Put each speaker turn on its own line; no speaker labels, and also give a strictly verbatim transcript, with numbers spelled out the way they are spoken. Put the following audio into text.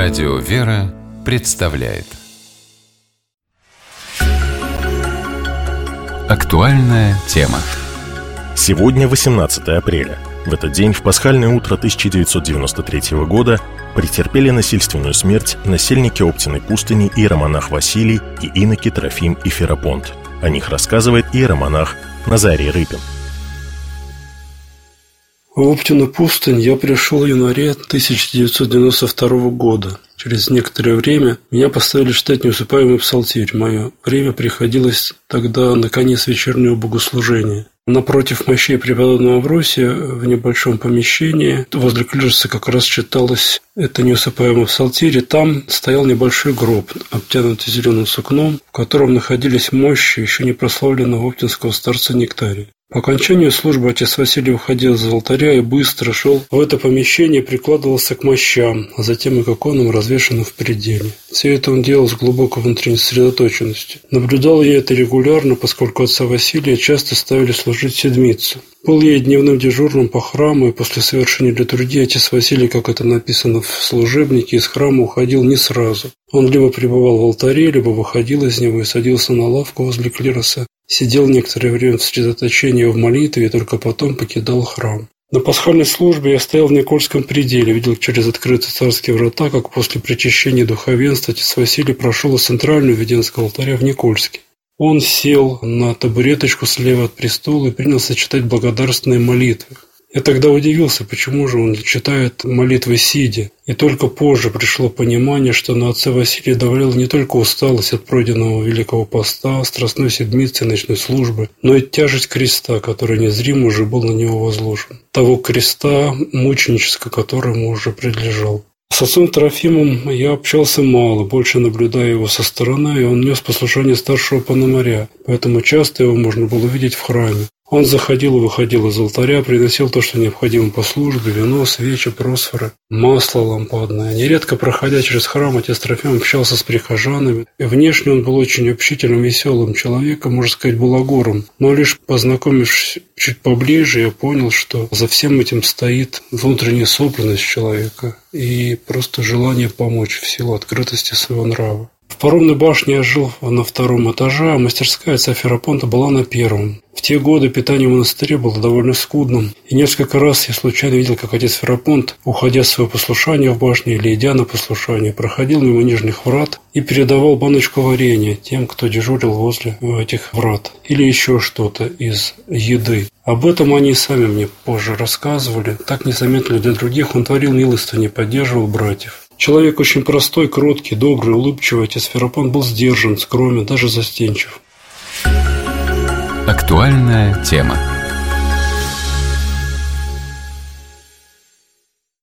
Радио «Вера» представляет актуальная тема.
Сегодня восемнадцатое апреля. В этот день, в пасхальное утро тысяча девятьсот девяносто третьего года, претерпели насильственную смерть насельники Оптиной пустыни иеромонах Василий и иноки Трофим и Ферапонт. О них рассказывает иеромонах Назарий Рыпин.
В Оптину пустынь я пришел в январе тысяча девятьсот девяносто второго года. Через некоторое время меня поставили читать неусыпаемый псалтирь. Мое время приходилось тогда на конец вечернего богослужения. Напротив мощей преподобного Амвросия в небольшом помещении возле клирса как раз читалось это неусыпаемый псалтирь, и там стоял небольшой гроб, обтянутый зеленым сукном, в котором находились мощи еще не прославленного оптинского старца Нектария. По окончанию службы отец Василий уходил из алтаря и быстро шел в это помещение, прикладывался к мощам, а затем и к иконам, развешанным в пределе. Все это он делал с глубокой внутренней сосредоточенностью. Наблюдал я это регулярно, поскольку отца Василия часто ставили служить седмицу. Был я и дневным дежурным по храму, и после совершения литургии отец Василий, как это написано в служебнике, из храма уходил не сразу. Он либо пребывал в алтаре, либо выходил из него и садился на лавку возле клироса, сидел некоторое время в сосредоточении в молитве и только потом покидал храм. На пасхальной службе я стоял в Никольском пределе, видел через открытые царские врата, как после причащения духовенства отец Василий прошел из центрального Веденского алтаря в Никольский. Он сел на табуреточку слева от престола и принялся читать благодарственные молитвы. Я тогда удивился, почему же он читает молитвы сидя, и только позже пришло понимание, что на отце Василия давляла не только усталость от пройденного Великого Поста, страстной седмицы и ночной службы, но и тяжесть креста, который незримо уже был на него возложен, того креста мученического, которому уже прилежал. С отцом Трофимом я общался мало, больше наблюдая его со стороны, и он нес послушание старшего пономаря, поэтому часто его можно было видеть в храме. Он заходил и выходил из алтаря, приносил то, что необходимо по службе: вино, свечи, просфоры, масло лампадное. Нередко, проходя через храм, отец Трофим общался с прихожанами, и внешне он был очень общительным, веселым человеком, можно сказать, балагуром. Но лишь познакомившись чуть поближе, я понял, что за всем этим стоит внутренняя собранность человека и просто желание помочь в силу открытости своего нрава. В паромной башне я жил на втором этаже, а мастерская отца Ферапонта была на первом. В те годы питание в монастыре было довольно скудным, и несколько раз я случайно видел, как отец Ферапонт, уходя с своего послушания в башне или идя на послушание, проходил мимо нижних врат и передавал баночку варенья тем, кто дежурил возле этих врат, или еще что-то из еды. Об этом они сами мне позже рассказывали. Так незаметно для других он творил милостыню, поддерживал братьев. Человек очень простой, кроткий, добрый, улыбчивый. Отец Ферапонт был сдержан, скромен, даже застенчив.
Актуальная тема.